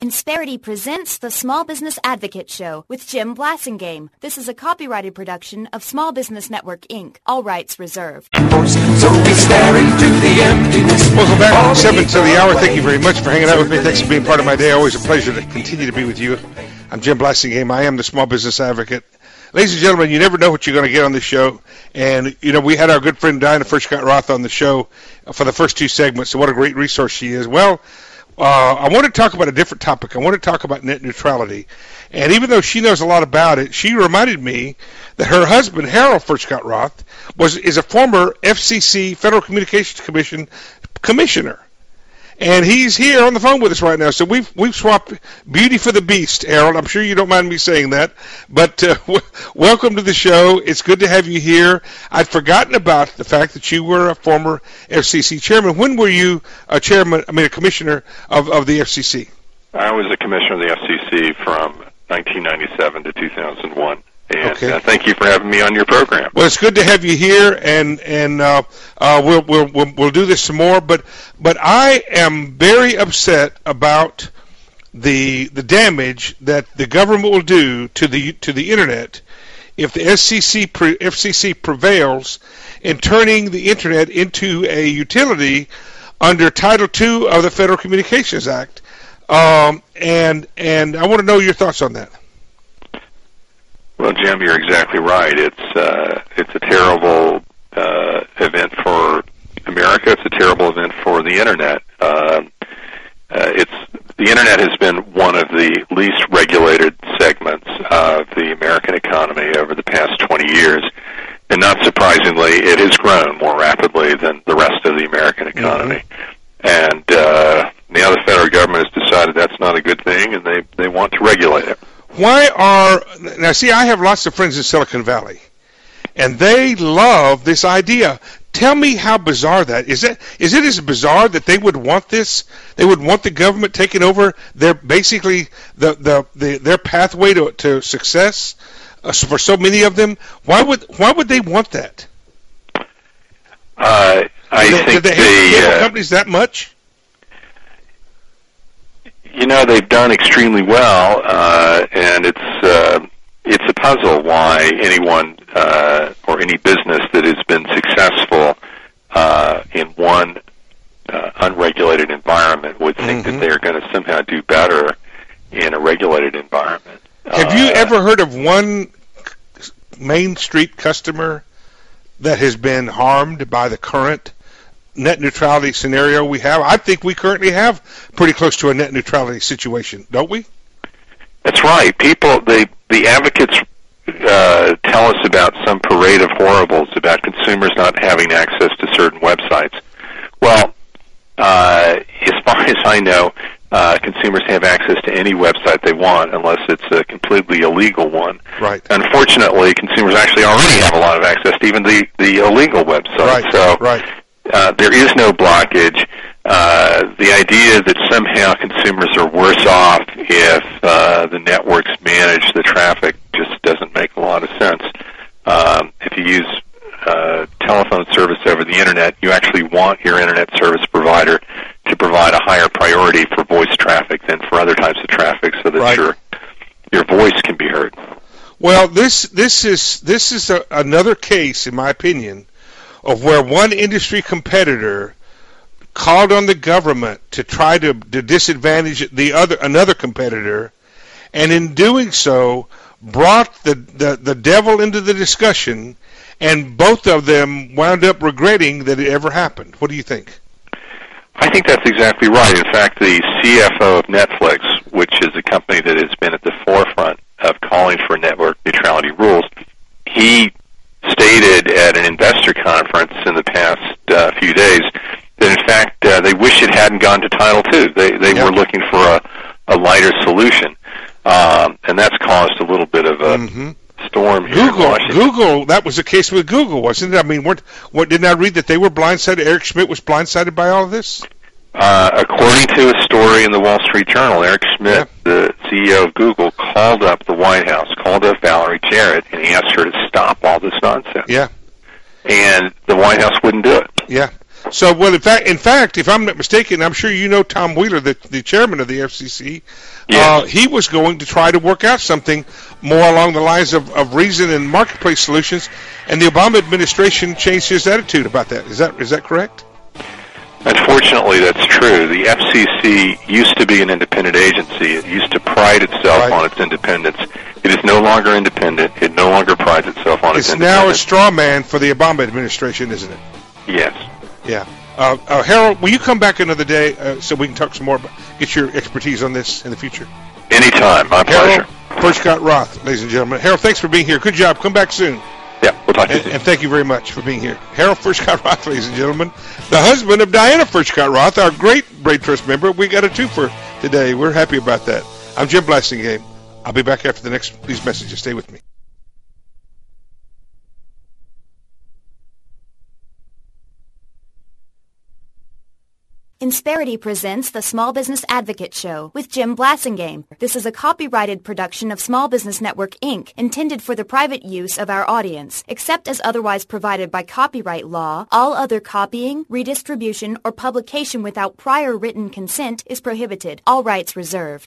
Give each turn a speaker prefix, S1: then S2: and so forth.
S1: Insperity presents the Small Business Advocate Show with Jim Blasingame. This is a copyrighted production of Small Business Network, Inc. All rights reserved.
S2: So we stare into the emptiness.
S3: Welcome back. 7 to the hour. Thank you very much for hanging out with me. Thanks for being part of my day. Always a pleasure to continue to be with you. I'm Jim Blasingame. I am the Small Business Advocate. Ladies and gentlemen, you never know what you're going to get on this show. And, you know, we had our good friend Diana Furchtgott-Roth on the show for the first two segments. So what a great resource she is. Well, I want to talk about a different topic. I want to talk about net neutrality. And even though she knows a lot about it, she reminded me that her husband, Harold Furchtgott-Roth, is a former FCC, Federal Communications Commission commissioner. And he's here on the phone with us right now. So we've swapped beauty for the beast, Harold. I'm sure you don't mind me saying that. But welcome to the show. It's good to have you here. I'd forgotten about the fact that you were a former FCC chairman. When were you a commissioner of the FCC?
S4: I was a commissioner of the FCC from 1997 to 2001. And
S3: okay.
S4: Thank you for having me on your program.
S3: Well, it's good to have you here, and we'll do this some more. But I am very upset about the damage that the government will do to the internet if the FCC prevails in turning the internet into a utility under Title II of the Federal Communications Act. And I want to know your thoughts on that.
S4: Well, Jim, you're exactly right. It's a terrible event for America. It's a terrible event for the internet. The internet has been one of the least regulated segments of the American economy over the past 20 years, and not surprisingly, it has grown more rapidly than the rest of the American economy. Mm-hmm. And now the federal government has decided that's not a good thing, and they want to regulate it.
S3: Now see, I have lots of friends in Silicon Valley, and they love this idea. Tell me how bizarre that is. Is it as bizarre that they would want this? They would want the government taking over their their pathway to success for so many of them. Why would they want that?
S4: I think
S3: they hate cable companies that much.
S4: You know, they've done extremely well, and it's a puzzle why anyone or any business that has been successful in one unregulated environment would think that they're going to somehow do better in a regulated environment.
S3: Have you ever heard of one Main Street customer that has been harmed by the current net neutrality scenario we have? I think we currently have pretty close to a net neutrality situation, don't we?
S4: That's right. The advocates tell us about some parade of horribles about consumers not having access to certain websites. Well, as far as I know, consumers have access to any website they want unless it's a completely illegal one.
S3: Right.
S4: Unfortunately, consumers actually already have a lot of access to even the illegal website.
S3: Right.
S4: There is no blockage. The idea that somehow consumers are worse off if the networks manage the traffic just doesn't make a lot of sense. If you use telephone service over the internet, you actually want your internet service provider to provide a higher priority for voice traffic than for other types of traffic, so that your voice can be heard.
S3: Well, this is another case, in my opinion, of where one industry competitor called on the government to try to disadvantage another competitor, and in doing so brought the devil into the discussion, and both of them wound up regretting that it ever happened. What do you think?
S4: I think that's exactly right. In fact, the CFO of Netflix, which is a company that has been at the forefront of calling for network neutrality rules, he stated at an investor conference in the past few days that, in fact, they wish it hadn't gone to Title II. They were looking for a lighter solution, and that's caused a little bit of a storm here in Washington.
S3: Google, that was the case with Google, wasn't it? I mean, didn't I read that they were blindsided? Eric Schmidt was blindsided by all of this?
S4: According to a story in the Wall Street Journal, Eric Schmidt, the CEO of Google, called up the White House, called up Valerie Jarrett, and he asked her to stop all this nonsense.
S3: Yeah.
S4: And the White House wouldn't do it.
S3: Yeah. So, well, in fact, if I'm not mistaken, I'm sure you know Tom Wheeler, the chairman of the FCC.
S4: Yes.
S3: He was going to try to work out something more along the lines of reason and marketplace solutions, and the Obama administration changed his attitude about that. Is that correct?
S4: Unfortunately, that's true. The FCC used to be an independent agency. It used to pride itself on its independence. It is no longer independent. It no longer prides itself on its independence. It's
S3: now a straw man for the Obama administration, isn't it?
S4: Yes.
S3: Yeah. Harold, will you come back another day so we can talk some more, get your expertise on this in the future?
S4: Anytime. My pleasure.
S3: Harold Furchtgott Roth, ladies and gentlemen. Harold, thanks for being here. Good job. Come back soon.
S4: Yeah, we'll talk to you soon.
S3: And thank you very much for being here. Harold Furchtgott Roth, ladies and gentlemen, the husband of Diana Furchtgott Roth, our great Braid Trust member. We got a twofer today. We're happy about that. I'm Jim Blasingame. I'll be back after these messages. Stay with me.
S1: Insperity presents the Small Business Advocate Show with Jim Blasingame. This is a copyrighted production of Small Business Network, Inc., intended for the private use of our audience. Except as otherwise provided by copyright law, all other copying, redistribution, or publication without prior written consent is prohibited. All rights reserved.